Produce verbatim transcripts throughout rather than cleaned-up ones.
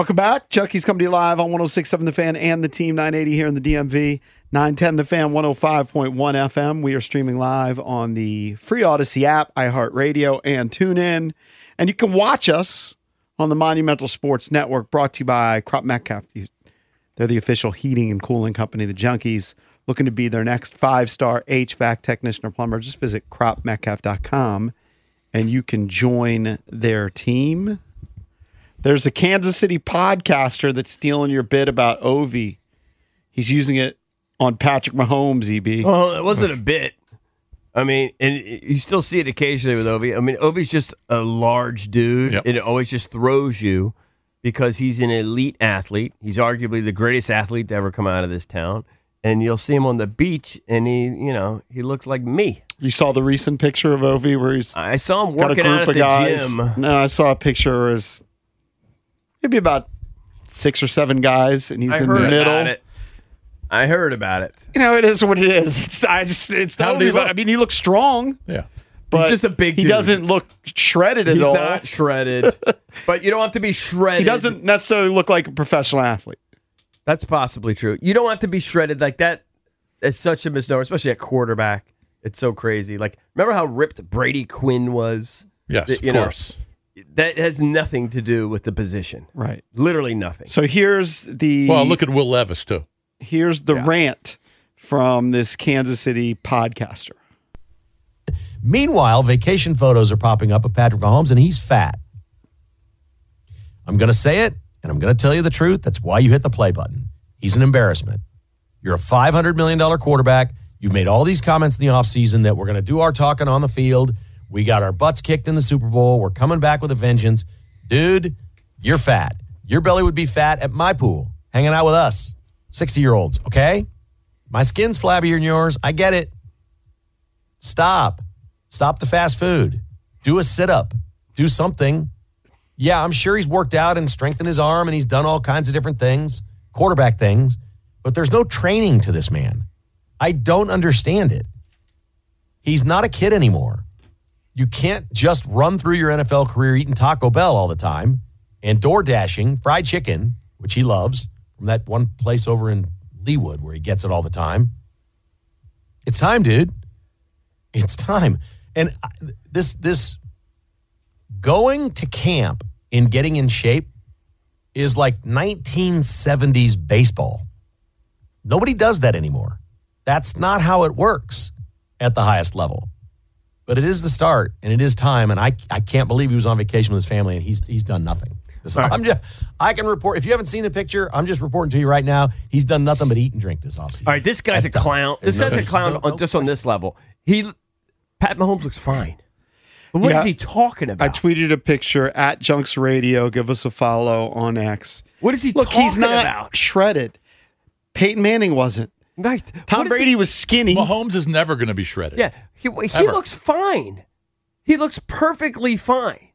Welcome back. Chucky's coming to you live on one oh six point seven The Fan and the Team nine eighty here in the D M V. nine ten The Fan, one oh five point one F M. We are streaming live on the free Odyssey app, iHeartRadio, and TuneIn. And you can watch us on the Monumental Sports Network, brought to you by Crop Metcalf. They're the official heating and cooling company, the Junkies. Looking to be their next five-star H V A C technician or plumber, just visit crop metcalf dot com and you can join their team. There's a Kansas City podcaster that's stealing your bit about Ovi. He's using it on Patrick Mahomes, E B. Well, it wasn't a bit. I mean, and you still see it occasionally with Ovi. I mean, Ovi's just a large dude, yep. and it always just throws you because he's an elite athlete. He's arguably the greatest athlete to ever come out of this town. And you'll see him on the beach, and he, you know, he looks like me. You saw the recent picture of Ovi where he's I saw him working out at the guys. gym. No, I saw a picture where it's maybe about six or seven guys, and he's I in heard the middle. About it. I heard about it. You know, it is what it is. It's I just it's the Ovi, but I mean, he looks strong. Yeah, but he's just a big. He dude. doesn't look shredded at he's all. He's not shredded, but you don't have to be shredded. He doesn't necessarily look like a professional athlete. That's possibly true. You don't have to be shredded like that. It's such a misnomer, especially at quarterback. It's so crazy. Like, remember how ripped Brady Quinn was? Yes, that, of course. Know, that has nothing to do with the position. Right. Literally nothing. So here's the... Well, look at Will Levis, too. Here's the yeah. rant from this Kansas City podcaster. Meanwhile, vacation photos are popping up of Patrick Mahomes, and he's fat. I'm going to say it, and I'm going to tell you the truth. That's why you hit the play button. He's an embarrassment. You're a five hundred million dollars quarterback. You've made all these comments in the offseason that we're going to do our talking on the field. We got our butts kicked in the Super Bowl. We're coming back with a vengeance. Dude, you're fat. Your belly would be fat at my pool, hanging out with us, sixty-year-olds, okay? My skin's flabbier than yours. I get it. Stop. Stop the fast food. Do a sit-up. Do something. Yeah, I'm sure he's worked out and strengthened his arm, and he's done all kinds of different things, quarterback things. But there's no training to this man. I don't understand it. He's not a kid anymore. You can't just run through your N F L career eating Taco Bell all the time and door dashing fried chicken, which he loves, from that one place over in Leawood where he gets it all the time. It's time, dude. It's time. And this this going to camp and getting in shape is like nineteen seventies baseball. Nobody does that anymore. That's not how it works at the highest level. But it is the start, and it is time, and I I can't believe he was on vacation with his family, and he's he's done nothing. So right. I'm just, I can report, if you haven't seen the picture, I'm just reporting to you right now, he's done nothing but eat and drink this offseason. All right, this guy's That's a clown. This no, guy's a clown no, on, no, just on this level. He, Pat Mahomes looks fine. But what yeah, is he talking about? I tweeted a picture at Junks Radio. Give us a follow on X. What is he Look, talking he's not about? shredded. Peyton Manning wasn't. Right. Tom Brady he, was skinny. Mahomes is never going to be shredded. Yeah, he, he looks fine. He looks perfectly fine.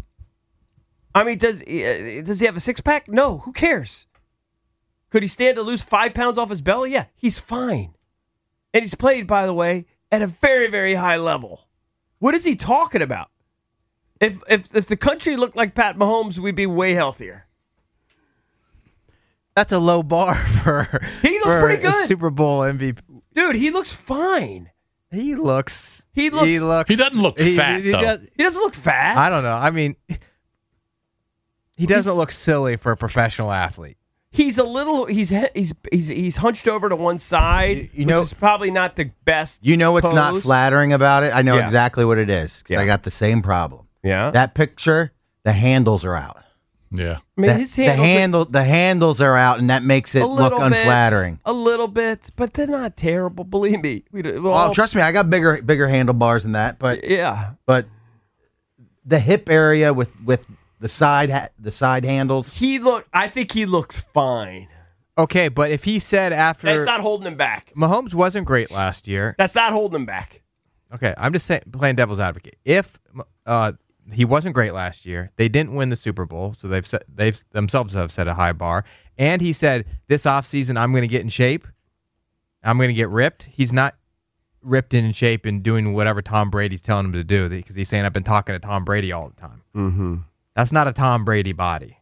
I mean, does uh, does he have a six pack? No. Who cares? Could he stand to lose five pounds off his belly? Yeah, he's fine. And he's played, by the way, at a very, very high level. What is he talking about? If if if the country looked like Pat Mahomes, we'd be way healthier. That's a low bar for, he looks for pretty good. a Super Bowl M V P. Dude, he looks fine. He looks. He looks. He looks. He doesn't look he, fat he, though. Does, he doesn't look fat. I don't know. I mean, he doesn't he's, look silly for a professional athlete. He's a little. He's he's he's he's hunched over to one side, you, you know, which is probably not the best. You know what's pose. not flattering about it? I know yeah. exactly what it is. Yeah. I got the same problem. Yeah. That picture, the handles are out. Yeah. I mean, the, his the handles handle, are, the handles are out, and that makes it look unflattering. Bit, a little bit, but they're not terrible. Believe me. We, well, well, trust me, I got bigger, bigger handlebars than that. But yeah, but the hip area with with the side, ha- the side handles. He look. I think he looks fine. Okay, but if he said after, that's not holding him back. Mahomes wasn't great last year. That's not holding him back. Okay, I'm just saying, playing devil's advocate. If uh, he wasn't great last year, they didn't win the Super Bowl, so they've set, they've themselves have set a high bar. And he said this offseason, I'm going to get in shape. I'm going to get ripped. He's not ripped and in shape and doing whatever Tom Brady's telling him to do because he's saying I've been talking to Tom Brady all the time. Mm-hmm. That's not a Tom Brady body.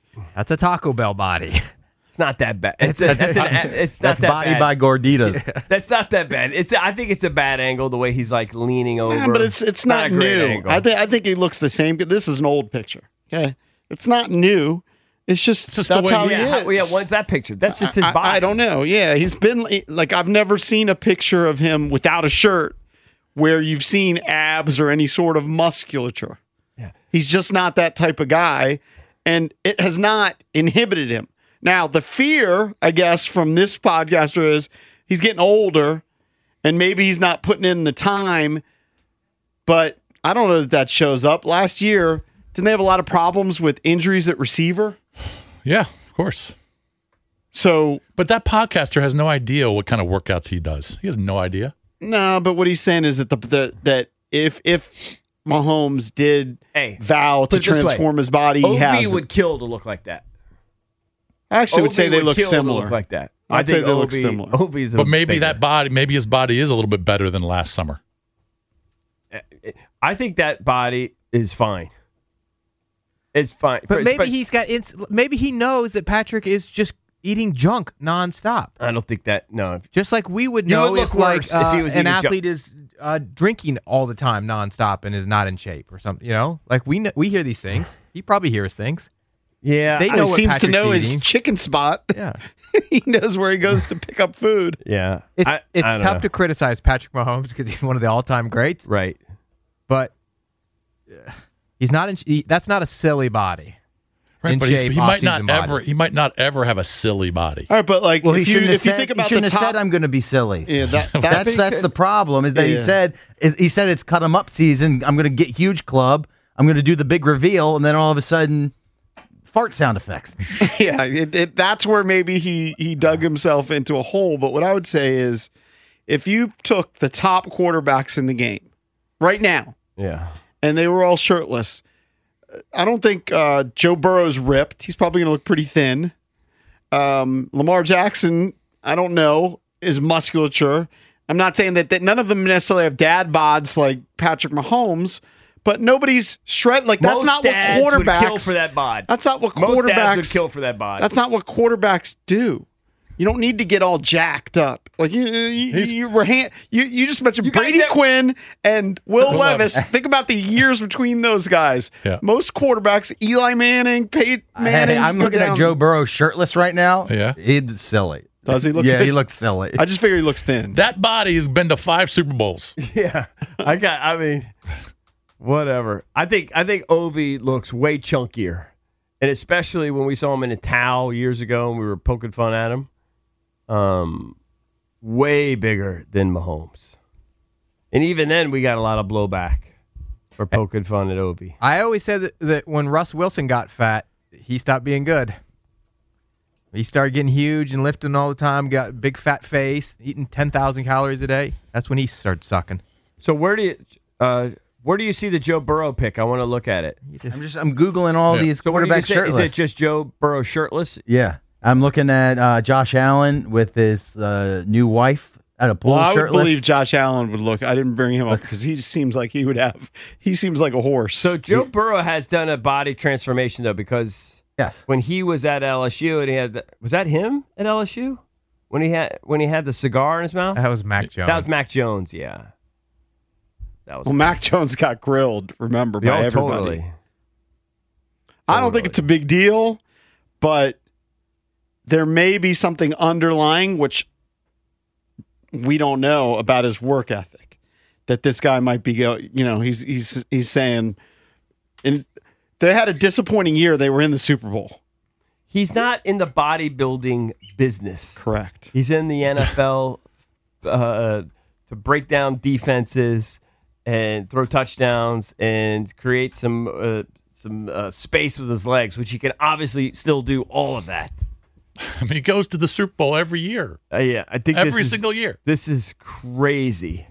That's a Taco Bell body. It's not that bad. It's a, that's an, it's not That's that body bad. by Gorditas. That's not that bad. It's I think it's a bad angle the way he's like leaning over. Yeah, but it's it's not, a great new. angle. I think I think he looks the same. This is an old picture. Okay, it's not new. It's just, It's just the that's way how he- he yeah, is. how, yeah. What's that picture? That's just his I, body. I don't know. Yeah, he's been like I've never seen a picture of him without a shirt where you've seen abs or any sort of musculature. Yeah. He's just not that type of guy, and it has not inhibited him. Now, the fear, I guess, from this podcaster is he's getting older, and maybe he's not putting in the time, but I don't know that that shows up. Last year, didn't they have a lot of problems with injuries at receiver? Yeah, of course. So, But that podcaster has no idea what kind of workouts he does. He has no idea. no, but what he's saying is that the, the that if if Mahomes did Hey, vow put to it this way. transform his body, he O V has. would kill to look like that. I actually would O V say they look kill to similar. Look like that. I'd I think say they look O V similar. O V's a But maybe bigger. that body, maybe his body is a little bit better than last summer. I think that body is fine. It's fine. But maybe Especially- he's got. Ins- maybe he knows that Patrick is just eating junk nonstop. I don't think that. No. Just like we would You know would if look like worse if uh, he was an eating junk. athlete is uh, drinking all the time nonstop and is not in shape or something. You know, like we kn- we hear these things. He probably hears things. Yeah. They I- know He what seems to Patrick's know his eating. chicken spot. Yeah, He knows where he goes to pick up food. Yeah. it's I- it's I don't tough know. to criticize Patrick Mahomes because he's one of the all time greats, Right. but uh, he's not in. He, that's not a silly body. Right, In but he's, shape, he might not off-season body. ever he might not ever have a silly body. All right, but like Well, he if you shouldn't have if you said, think he about the shouldn't have top, said I'm going to be silly. yeah, that, that That's that's the problem is that he Yeah. said is, he said it's cut him up season. I'm going to get huge club. I'm going to do the big reveal, and then all of a sudden, fart sound effects. yeah, it, it, that's where maybe he he dug himself into a hole. But what I would say is, if you took the top quarterbacks in the game right now Yeah. and they were all shirtless, I don't think uh, Joe Burrow's ripped. He's probably going to look pretty thin. Um, Lamar Jackson, I don't know, is musculature. I'm not saying that, that none of them necessarily have dad bods like Patrick Mahomes, but nobody's shred. Like that's Most not what dads would quarterbacks kill for that bod. That's not what Most dads quarterbacks would kill for that bod. That's not what quarterbacks do. You don't need to get all jacked up. Like you, you, He's- you were hand, you, you just mentioned You guys Brady have- Quinn and Will Will Levis. Levis. Think about the years between those guys. Yeah. Most quarterbacks, Eli Manning, Peyton Manning. Hey, I'm go looking at down- Joe Burrow shirtless right now. Yeah. He's silly. Does he look? Yeah, thin? he looks silly. I just figure he looks thin. That body has been to five Super Bowls. Yeah, I got. I mean, whatever. I think. I think Ovi looks way chunkier, and especially when we saw him in a towel years ago and we were poking fun at him. Um, way bigger than Mahomes, and even then we got a lot of blowback for poking fun at Ovi. I always said that, that when Russ Wilson got fat, he stopped being good. He started getting huge and lifting all the time, got a big fat face, eating ten thousand calories a day. That's when he started sucking. So where do you? Uh, where do you see the Joe Burrow pick? I want to look at it. He just, I'm just I'm googling all Yeah. these So what do you quarterbacks say? shirtless. Is it just Joe Burrow shirtless? Yeah, I'm looking at uh, Josh Allen with his uh, new wife at a pool Well, I would shirtless. believe Josh Allen would look. I didn't bring him up because he just seems like he would have. He seems like a horse. So Joe Burrow has done a body transformation though, because yes, when he was at L S U and he had the, was that him at L S U when he had when he had the cigar in his mouth? that was Mac Jones. That was Mac Jones, yeah. That was well, Mac Jones got grilled. Remember by Oh, everybody. totally. I don't think it's a big deal, but there may be something underlying which we don't know about his work ethic. That this guy might be, go- you know, he's he's he's saying, and they had a disappointing year. They were in the Super Bowl. He's not in the bodybuilding business. Correct. He's in the N F L uh, to break down defenses and throw touchdowns and create some uh, some uh, space with his legs, which he can obviously still do all of that. I mean, he goes to the Super Bowl every year, Uh, yeah, I think every this is, single year. This is crazy.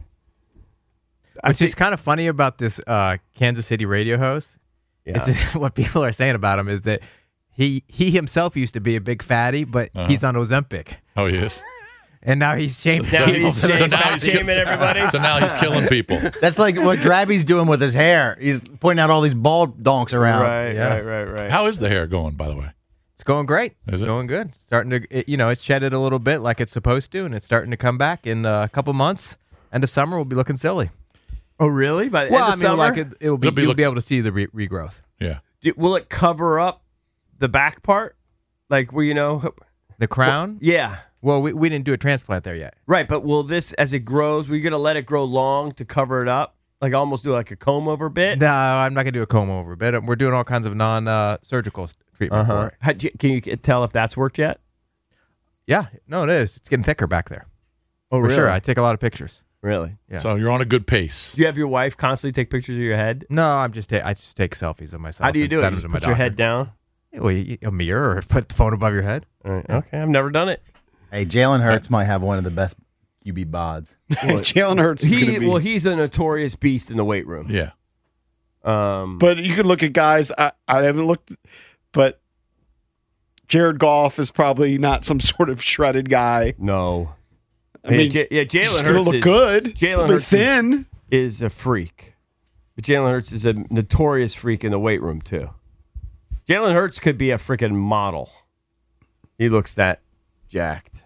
I Which think, is kind of funny about this uh, Kansas City radio host. yeah. Is what people are saying about him is that he he himself used to be a big fatty, but Uh-huh. he's on Ozempic, Oh, he is. and now he's shaming Now people. he's for shaming- that. now he's shaming everybody. So now he's killing people. that's like what Drabby's doing with his hair. He's pointing out all these bald donks around. Right, Yeah. right, right, right. How is the hair going, by the way? It's going great. Is it's it? going good. Starting to, it, you know, it's shedded a little bit like it's supposed to, and it's starting to come back in uh, a couple months. End of summer, we'll be looking silly. Oh, really? By the Well, end I of mean, summer? like it, it will be. It'll be You'll look- be able to see the re- regrowth. Yeah. Do- will it cover up the back part? Like, where you know? The crown. Yeah. Well, we, we didn't do a transplant there yet. Right, but will this, as it grows, we're going to let it grow long to cover it up? Like almost do like a comb over bit? No, I'm not gonna do a comb over, but we're doing all kinds of non-surgical uh, treatment for Uh-huh. it. How, can you tell if that's worked yet? Yeah, no, it is. It's getting thicker back there. Oh, For sure. I take a lot of pictures. Really? Yeah. So you're on a good pace. Do you have your wife constantly take pictures of your head? No, I'm just ta- I just take selfies of myself. How do you and do it? send You them just to my put your doctor. head down? Well, you- a mirror or put the phone above your head. All right. Okay, I've never done it. Hey, Jalen Hurts might have one of the best Q B bods. Jalen Hurts is He going to be. well, he's a notorious beast in the weight room. Yeah. Um, but you can look at guys. I, I haven't looked, but Jared Goff is probably not some sort of shredded guy. no, I mean, J- yeah, he's Jalen going to Hurts look is, good. Jalen He'll be Hurts is- thin. is a freak, but Jalen Hurts is a notorious freak in the weight room too. Jalen Hurts could be a freaking model. He looks that jacked.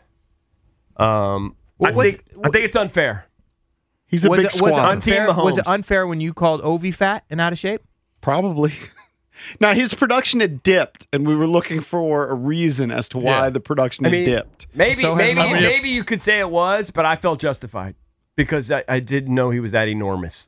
Um, Well, I what's- think I think it's unfair. He's a was big it, was it squad. unfair? Team Was it Mahomes. unfair when you called Ovi fat and out of shape? Probably. Now his production had dipped, and we were looking for a reason as to why Yeah. the production I had mean, dipped. maybe So has maybe Mahomes. maybe you could say it was, but I felt justified because I, I didn't know he was that enormous.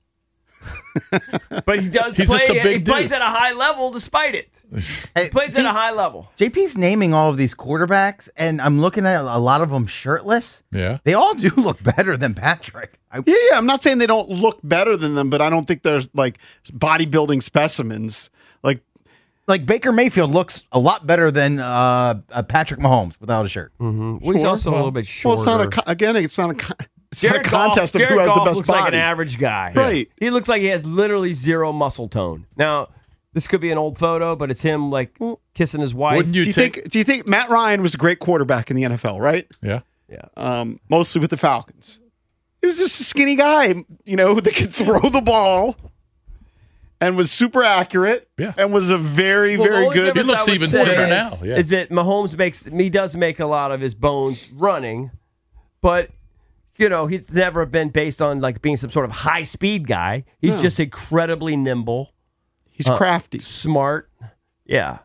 But he does He's play. just a big he plays dude. at a high level despite it. Hey, He plays J- at a high level. J P's naming all of these quarterbacks, and I'm looking at a lot of them shirtless. Yeah. They all do look better than Patrick. I, Yeah, yeah. I'm not saying they don't look better than them, but I don't think they're like bodybuilding specimens. Like, like Baker Mayfield looks a lot better than uh, uh, Patrick Mahomes without a shirt. Well, he's Sure. also a little bit well, shorter. it's not a co- again. It's not a. co- It's Jared not a contest Goff, of who Jared has Goff the best looks body. like an average guy. Right. He looks like he has literally zero muscle tone. Now, this could be an old photo, but it's him like kissing his wife. Wouldn't you, do you take? think? Do you think Matt Ryan was a great quarterback in the N F L? Right. Yeah. Um, mostly with the Falcons. He was just a skinny guy, you know, that could throw the ball and was super accurate. Yeah. And was a very, Well, the very only good. He difference looks I would even say thinner is- now, yeah. Is that Mahomes makes he does make a lot of his bones running, but you know he's never been based on like being some sort of high speed guy. He's No. just incredibly nimble, He's crafty. smart. Yeah.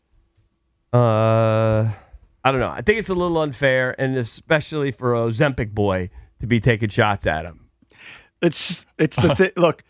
Uh, I don't know. I think it's a little unfair, and especially for Ozempic boy to be taking shots at him. It's it's the thing. Look,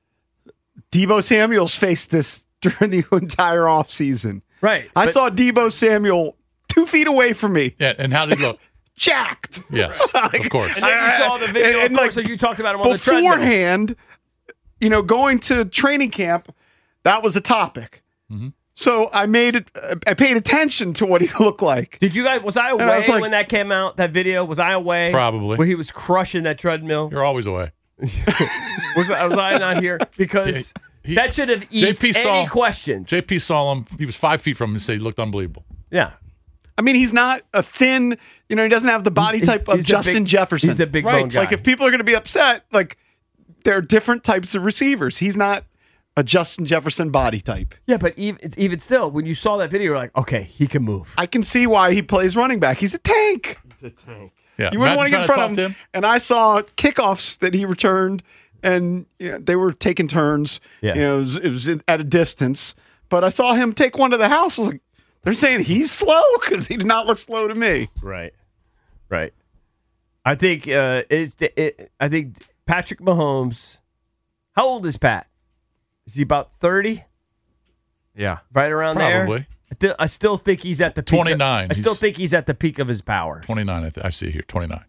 Debo Samuel's faced this during the entire offseason. Right. I but- saw Debo Samuel two feet away from me, Yeah. And how did he look? jacked. Yes. Of course. And then you saw the video, And- and, of course, like, as you talked about him on the treadmill. beforehand, you know, going to training camp, that was a topic. Mm-hmm. So I made it. I paid attention to what he looked like. Did you guys? Was I away I was like- when that came out? That video was I away? Probably. When he was crushing that treadmill. You're always away. Was, I- was I not here? Because He- that should have eased J P any saw- questions. J P saw him. He was five feet from him and said he looked unbelievable. yeah, I mean, he's not a thin. You know, he doesn't have the body He's- type of he's a Justin big- Jefferson. He's a big Right. bone guy. Like if people are going to be upset, like there are different types of receivers. He's not a Justin Jefferson body type. yeah, but even even still, when you saw that video, you're like, okay, he can move. I can see why he plays running back. He's a tank. It's a tank. Yeah. You wouldn't want to get in Imagine front trying of him. to talk And I saw kickoffs that he returned, and you know, they were taking turns. Yeah. You know, it was, it was at a distance. But I saw him take one to the house. I was like, they're saying he's slow because he did not look slow to me. Right, right. I think uh, it's the, it, I think Patrick Mahomes. How old is Pat? Is he about thirty? Yeah. Right around there. Probably. I, th- I still think he's at the peak of- twenty-nine. I still He's- think he's at the peak of his power. twenty-nine, I, th- I see here. twenty-nine.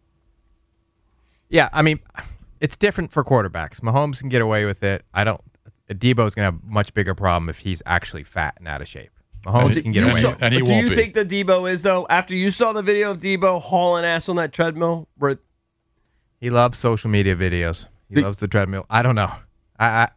Yeah, I mean, it's different for quarterbacks. Mahomes can get away with it. I don't. Debo's gonna have a much bigger problem if he's actually fat and out of shape. Mahomes And can get you away saw- with it. and he But do won't you be. think that Debo is though? After you saw the video of Debo hauling ass on that treadmill, where He loves social media videos. He The- loves the treadmill. I don't know. I,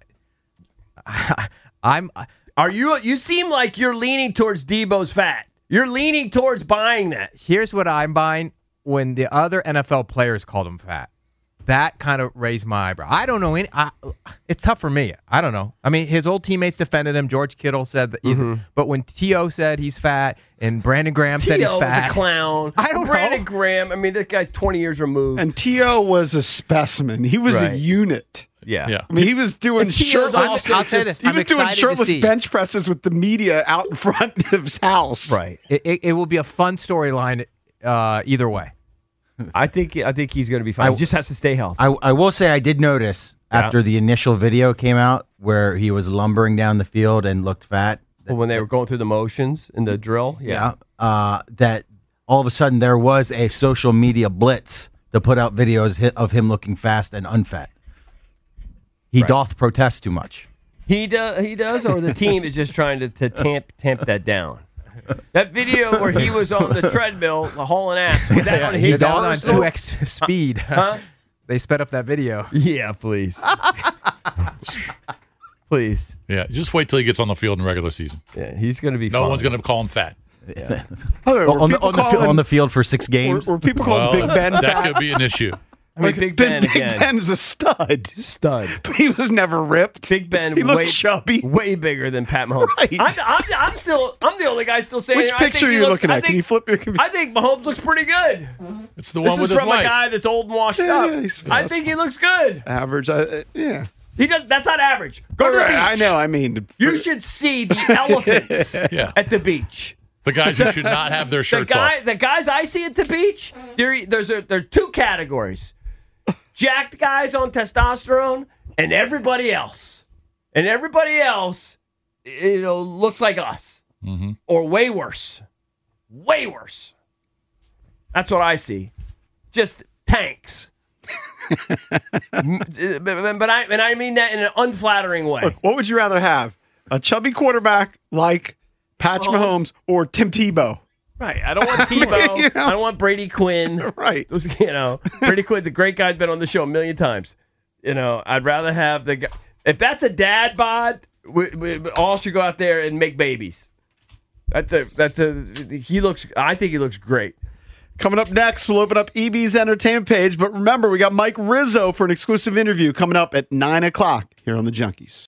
I I'm. are you? You seem like you're leaning towards Debo's fat. You're leaning towards buying that. Here's what I'm buying. When the other N F L players called him fat, that kind of raised my eyebrow. I don't know any. I, it's tough for me. I don't know. I mean, his old teammates defended him. George Kittle said that he's. Mm-hmm. But when T O said he's fat and Brandon Graham said he's T O fat, was a clown. I don't Brandon know. Graham. I mean, that guy's twenty years removed. And T O was a specimen. He was Right. a unit. yeah. Yeah. I mean, he was doing And T O's shirtless. also I'll say this, He I'm was doing excited to shirtless see. bench presses with the media out in front of his house. Right. it, it, it will be a fun storyline uh, either way. I think I think he's going to be fine. I- he just has to stay healthy. I, I will say I did notice after the initial video came out where he was lumbering down the field and looked fat. Well, when they were going through the motions in the drill. Yeah. Uh, that all of a sudden there was a social media blitz to put out videos hi- of him looking fast and unfat. He Right. doth protest too much. He does. He does, or the team is just trying to, to tamp tamp that down. That video where he was on the treadmill, the hauling ass, was that on He's his on personal- two x speed. Huh? They sped up that video. Yeah, please. Please. Yeah, just wait till he gets on the field in regular season. Yeah, he's going to be No fine. one's going to call him fat. Oh, were On the, people on, the, fi- calling- on the field for six were, games. were people calling Well, Big Ben that fat? could be an issue. I mean, Like, Big Ben, Big again. Ben is a stud. Stud. But he was never ripped. Big Ben, He looked way, chubby. way bigger than Pat Mahomes. Right. I'm, I'm, I'm still, I'm the only guy still saying. Which I think picture are he you looks- looking I at? Can think- you flip your computer? I think Mahomes looks pretty good. It's the This one with is his from wife. a guy that's old and washed Yeah, up. he's I think he looks good. Average. Uh, yeah. He does. That's not average. Go to the beach. I know. I mean, You should see the elephants Yeah. at the beach. The guys who should not have their The shirts guy, off. the guys I see at the beach, there, there's a, there are two categories: jacked guys on testosterone, and everybody else. And everybody else, you know, looks like us, Mm-hmm. or way worse, way worse. That's what I see. Just tanks. M- but, but I and I mean that in an unflattering way. look, what would you rather have? A chubby quarterback like Patrick Mahomes or Tim Tebow? Right. I don't want Tebow. You know? I don't want Brady Quinn. Right. Those, you know, Brady Quinn's a great guy. Been on the show a million times. You know, I'd rather have the guy. If that's a dad bod, we, we all should go out there and make babies. That's a. That's a. He looks. I think he looks great. Coming up next, we'll open up E B's entertainment page. But remember, we got Mike Rizzo for an exclusive interview coming up at nine o'clock here on the Junkies.